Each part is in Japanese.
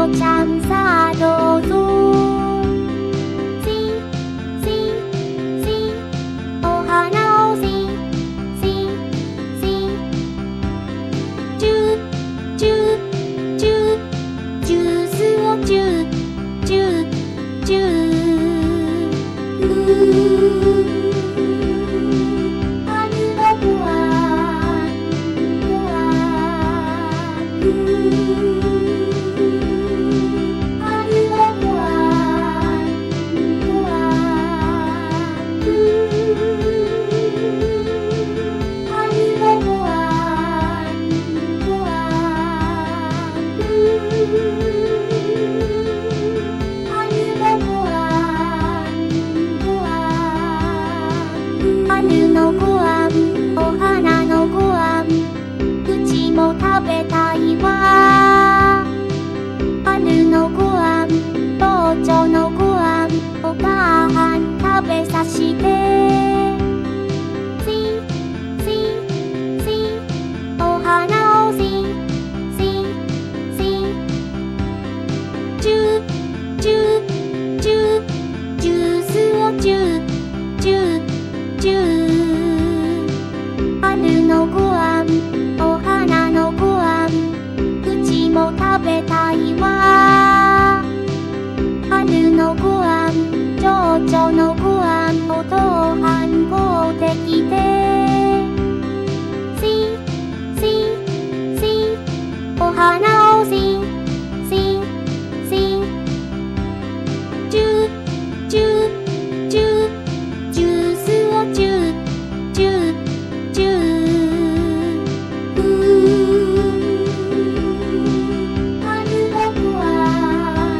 子ちゃんさあどうぞ。お花をジュースをジュ春のご飯春のご飯、お花のご飯、うちも食べたいわ。春のご飯、父ちゃんのご飯、お母はん食べさして。お花をジュースを春のご飯、お花のご飯、うちも食べたいわ。春のご飯、長女のご飯、お父はん買うてきて。お花をジュースを春のご飯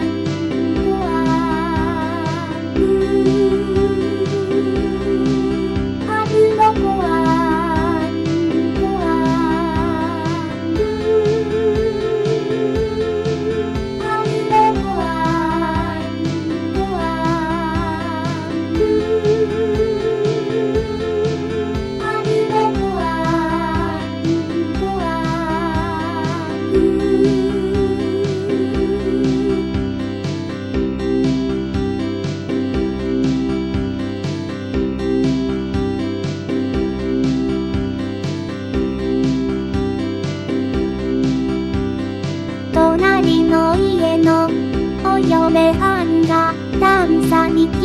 春のご飯隣の家のお嫁はんが段差に